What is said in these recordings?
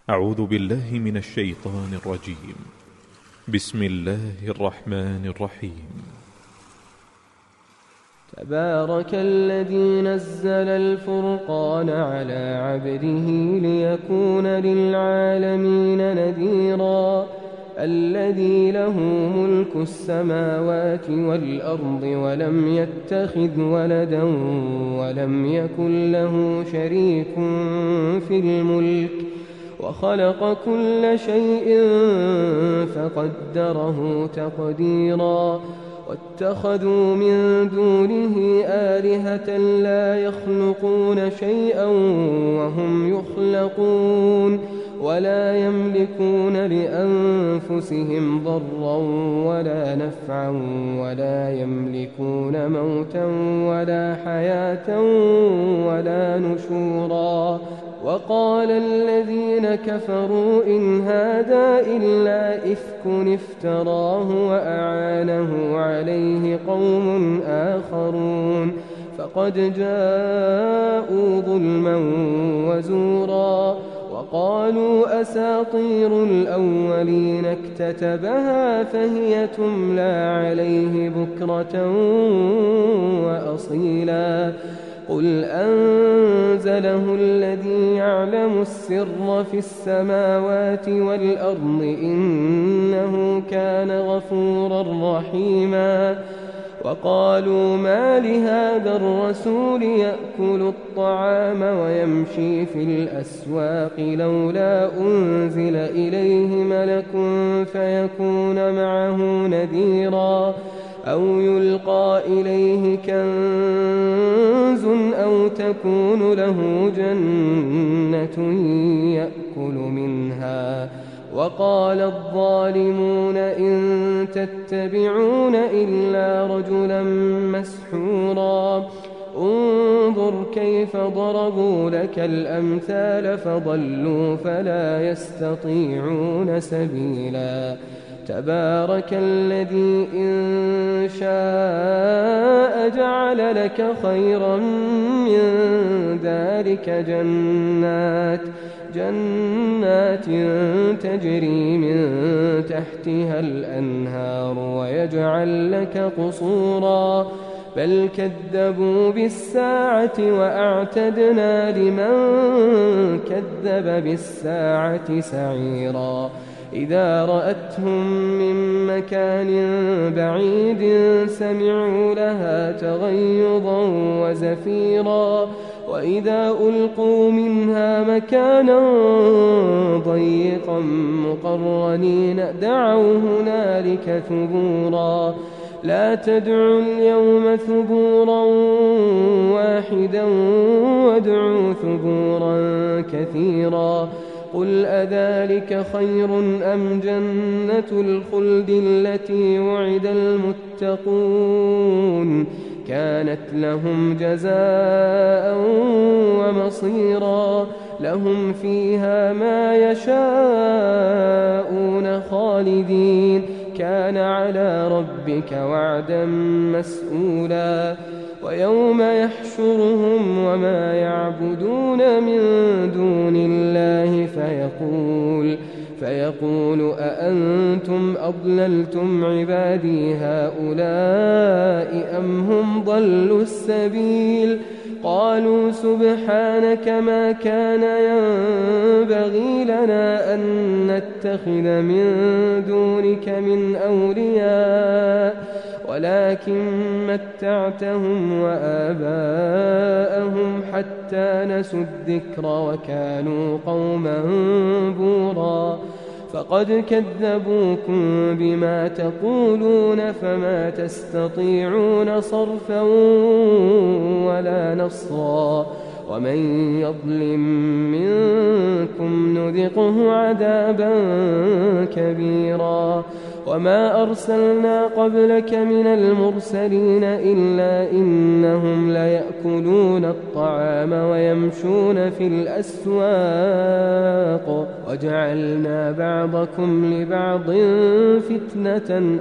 أعوذ بالله من الشيطان الرجيم. بسم الله الرحمن الرحيم. تبارك الذي نزل الفرقان على عبده ليكون للعالمين نذيرا الذي له ملك السماوات والأرض ولم يتخذ ولدا ولم يكن له شريك في الملك وخلق كل شيء فقدره تقديرا واتخذوا من دونه آلهة لا يخلقون شيئا وهم يخلقون ولا يملكون لأنفسهم ضرا ولا نفعا ولا يملكون موتا ولا حياة ولا نشورا. وقال الذين كفروا إن هذا إلا إفك افتراه وأعانه عليه قوم آخرون فقد جاءوا ظلما وزورا. وقالوا أساطير الأولين اكتتبها فهي تملى عليه بكرة وأصيلا. قل أنزله الذي يعلم السر في السماوات والأرض إنه كان غفورا رحيما. وقالوا ما لهذا الرسول يأكل الطعام ويمشي في الأسواق لولا أنزل إليه ملك فيكون معه نذيرا أو يلقى إليه كنز أو تكون له جنة يأكل منها. وقال الظالمون إن تتبعون إلا رجلا مسحورا. انظر كيف ضربوا لك الأمثال فضلوا فلا يستطيعون سبيلا. تبارك الذي إن شاء جعل لك خيرا من ذلك جنات تجري من تحتها الأنهار ويجعل لك قصورا بل كذبوا بالساعة وأعتدنا لمن كذب بالساعة سعيرا. إذا رأتهم من مكان بعيد سمعوا لها تغيظا وزفيرا وإذا ألقوا منها مكانا ضيقا مقرنين دعوا هنالك ثبورا. لا تدعوا اليوم ثبورا واحدا وادعوا ثبورا كثيرا. قل أذلك خير أم جنة الخلد التي وعد المتقون كانت لهم جزاء ومصيرا. لهم فيها ما يشاءون خالدين كان على ربك وعدا مسئولا. ويوم يحشرهم وما يعبدون من دون الله فيقول أأنتم أضللتم عبادي هؤلاء أم هم ضلوا السبيل. قالوا سبحانك ما كان ينبغي لنا أن نتخذ من دونك من أولياء ولكن متعتهم وآباءهم حتى نسوا الذكر وكانوا قوما بورا. فقد كذبوكم بما تقولون فما تستطيعون صرفا ولا نصرا. ومن يظلم منكم نذقه عذابا كبيرا. وما أرسلنا قبلك من المرسلين إلا إنهم ليأكلون الطعام ويمشون في الأسواق وجعلنا بعضكم لبعض فتنة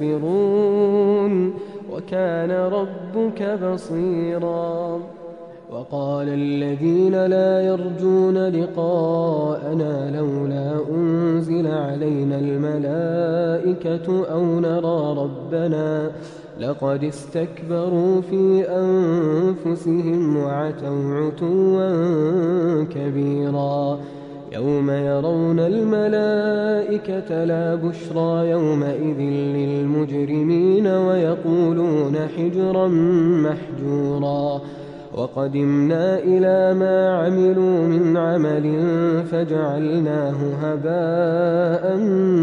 أتصبرون وكان ربك بصيرا. وقال الذين لا يرجون لقاءنا لولا أنزل علينا الملائكة أو نرى ربنا لقد استكبروا في أنفسهم وعتوا عتوا كبيرا يوم يرون الملائكة لا بشرى يومئذ للمجرمين ويقولون حجرا محجورا وقدمنا إلى ما عملوا من عمل فجعلناه هباء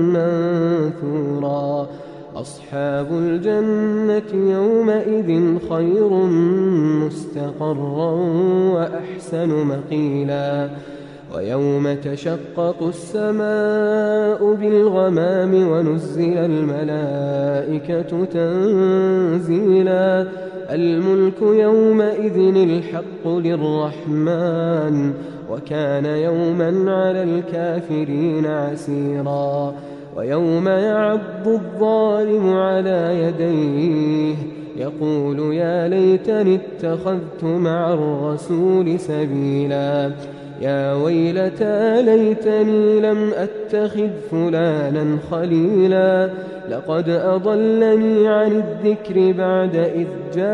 منثورا أصحاب الجنة يومئذ خير مستقرا وأحسن مقيلا ويوم تشقق السماء بالغمام ونزل الملائكة تنزيلا الملك يومئذ الحق للرحمن وكان يوما على الكافرين عسيرا ويوم يعض الظالم على يديه يقول يا ليتني اتخذت مع الرسول سبيلا يا ويلتى ليتني لم أتخذ فلانا خليلا لقد أضلني عن الذكر بعد إذ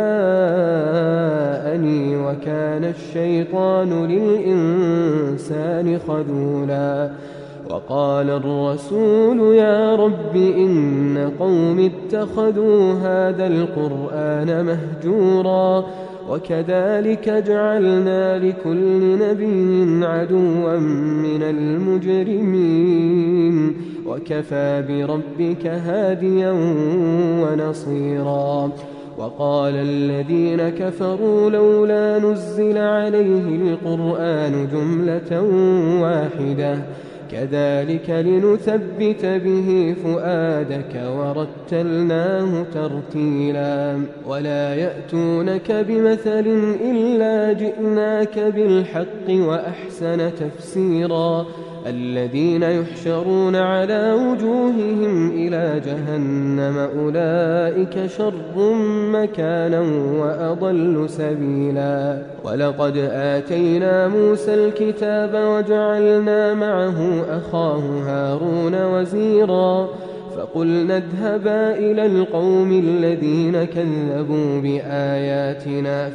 جاءني وكان الشيطان للإنسان خذولا وقال الرسول يا رب إن قوم اتخذوا هذا القرآن مهجورا وكذلك جعلنا لكل نبي عدوا من المجرمين وكفى بربك هاديا ونصيرا وقال الذين كفروا لولا نزل عليه القرآن جملة واحدة كذلك لنثبت به فؤادك ورتلناه ترتيلا ولا يأتونك بمثل إلا جئناك بالحق وأحسن تفسيرا الذين يحشرون على وجوههم إلى جهنم أولئك شر مكانا وأضل سبيلا ولقد آتينا موسى الكتاب وجعلنا معه أخاه هارون وزيرا فقلنا اذهبا إلى القوم الذين كذبوا بآياتنا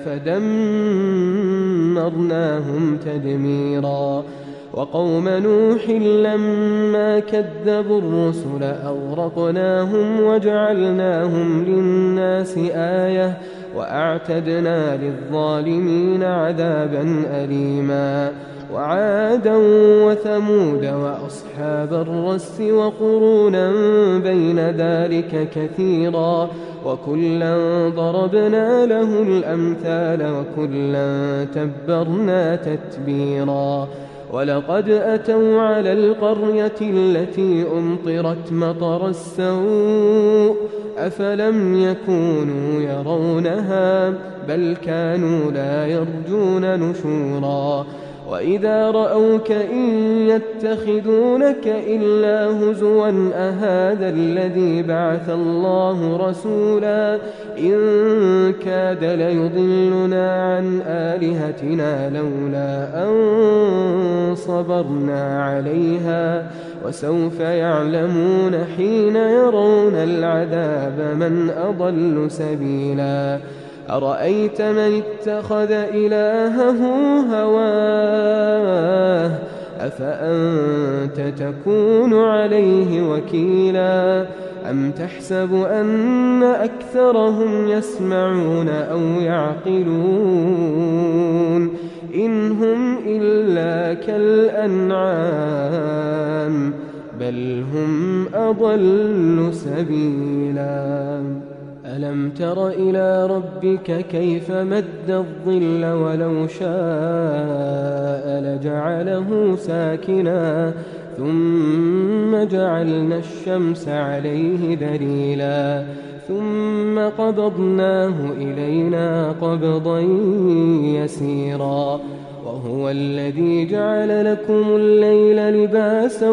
فدمرناهم تدميرا وقوم نوح لما كذبوا الرسل أغرقناهم وجعلناهم للناس آية وأعتدنا للظالمين عذابا أليما وعادا وثمود وأصحاب الرس وقرونا بين ذلك كثيرا وكلا ضربنا له الأمثال وكلا تبرنا تتبيرا ولقد أتوا على القرية التي أمطرت مطر السوء أفلم يكونوا يرونها بل كانوا لا يرجون نشورا وإذا رأوك إن يتخذونك إلا هزوا أهذا الذي بعث الله رسولا إن كاد ليضلنا عن آلهتنا لولا أن صبرنا عليها وسوف يعلمون حين يرون العذاب من أضل سبيلا أرأيت من اتخذ إلهه هواه أفأنت تكون عليه وكيلا أم تحسب أن أكثرهم يسمعون أو يعقلون إن هم إلا كالأنعام بل هم أضل سبيلا ألم تر إلى ربك كيف مد الظل ولو شاء لجعله ساكنا ثم جعلنا الشمس عليه دليلا ثم قبضناه إلينا قبضا يسيرا وهو الذي جعل لكم الليل لباسا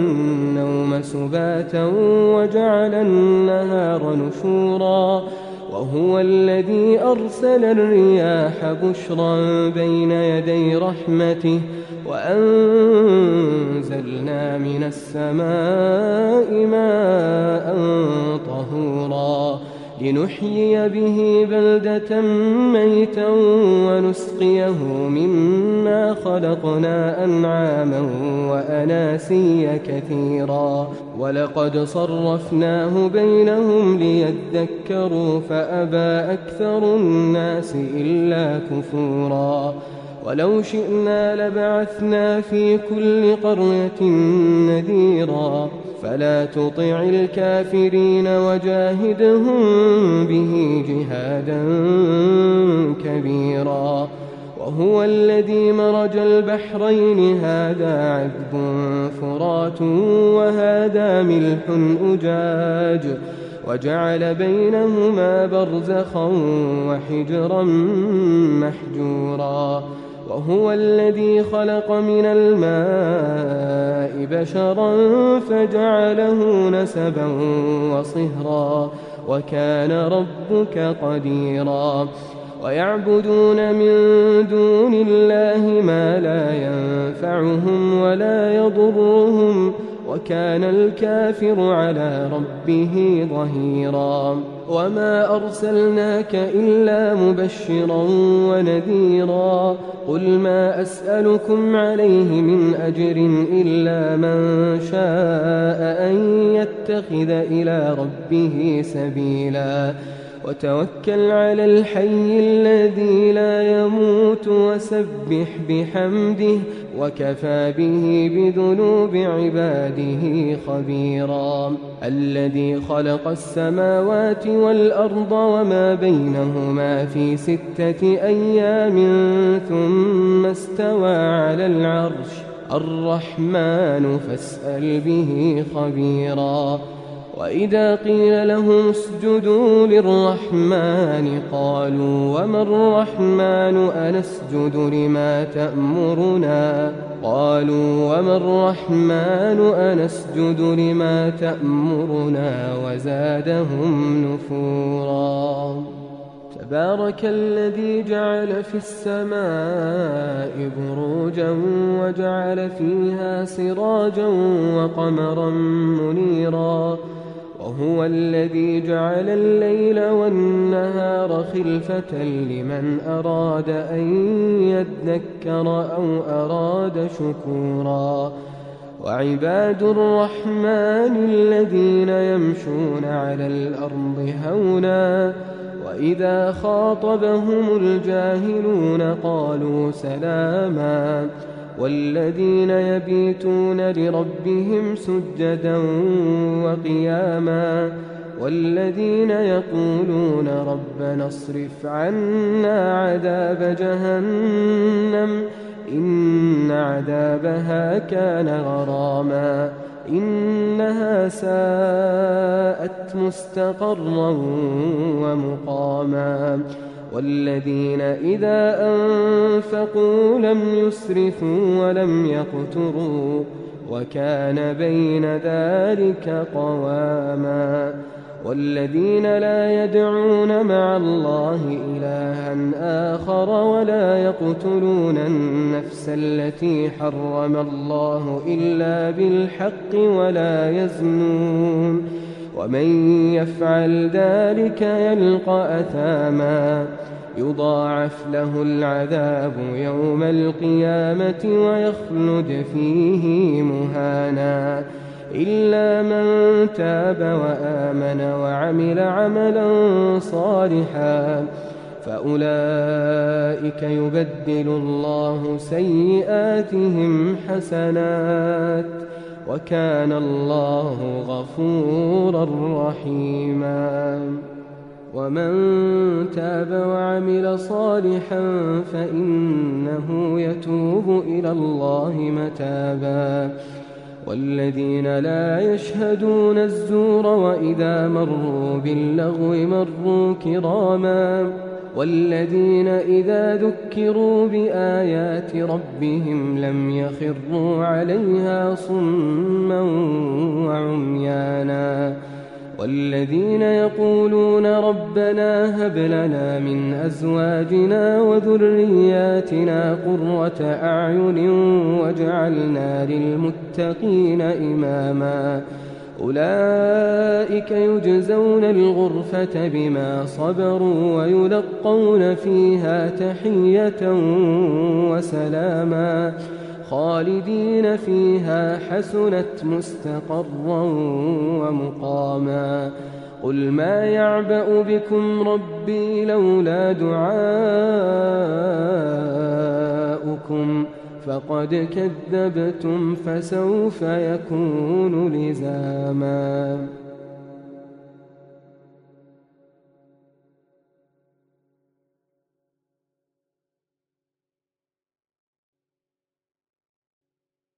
والنوم سباتا وجعل النهار نشورا وهو الذي أرسل الرياح بشرا بين يدي رحمته وأنزلنا من السماء ماء طهورا لنحيي به بلدة ميتا ونسقيه مما خلقنا أنعاما وأناسيا كثيرا ولقد صرفناه بينهم ليذكروا فأبى أكثر الناس إلا كفورا ولو شئنا لبعثنا في كل قرية نذيرا فلا تطع الكافرين وجاهدهم به جهادا كبيرا وهو الذي مرج البحرين هذا عذب فرات وهذا ملح أجاج وجعل بينهما برزخا وحجرا محجورا وهو الذي خلق من الماء بشرا فجعله نسبا وصهرا وكان ربك قديرا ويعبدون من دون الله ما لا ينفعهم ولا يضرهم وكان الكافر على ربه ظهيرا وما أرسلناك إلا مبشرا ونذيرا قل ما أسألكم عليه من أجر إلا من شاء أن يتخذ إلى ربه سبيلا وتوكل على الحي الذي لا يموت وسبح بحمده وكفى به بذنوب عباده خبيرا الذي خلق السماوات والأرض وما بينهما في 6 أيام ثم استوى على العرش الرحمن فاسأل به خبيرا وإذا قيل لهم اسجدوا للرحمن قالوا وما الرحمن أنسجد لما تأمرنا وزادهم نفورا تبارك الذي جعل في السماء بروجا وجعل فيها سراجا وقمرا منيرا وهو الذي جعل الليل والنهار خلفة لمن أراد أن يذكر أو أراد شكورا وعباد الرحمن الذين يمشون على الأرض هونا وإذا خاطبهم الجاهلون قالوا سلاما والذين يبيتون لربهم سجدا وقياما والذين يقولون ربنا اصرف عنا عذاب جهنم إن عذابها كان غراما إنها ساءت مستقرا ومقاما والذين إذا أنفقوا لم يسرفوا ولم يقتروا وكان بين ذلك قواما والذين لا يدعون مع الله إلها آخر ولا يقتلون النفس التي حرم الله إلا بالحق ولا يزنون ومن يفعل ذلك يلقى أثاما يضاعف له العذاب يوم القيامة ويخلد فيه مهانا إلا من تاب وآمن وعمل عملا صالحا فأولئك يبدل الله سيئاتهم حسنات وكان الله غفورا رحيما ومن تاب وعمل صالحا فإنه يتوب إلى الله متابا والذين لا يشهدون الزور وإذا مروا باللغو مروا كراما والذين إذا ذكروا بآيات ربهم لم يخروا عليها صما وعميانا والذين يقولون ربنا هب لنا من أزواجنا وذرياتنا قرة أعين واجعلنا للمتقين إماما أولئك يجزون الغرفة بما صبروا ويلقون فيها تحية وسلاما خالدين فيها حسنت مستقرا ومقاما قل ما يعبأ بكم ربي لولا دعاؤكم فقد كذبتم فسوف يكون لزاما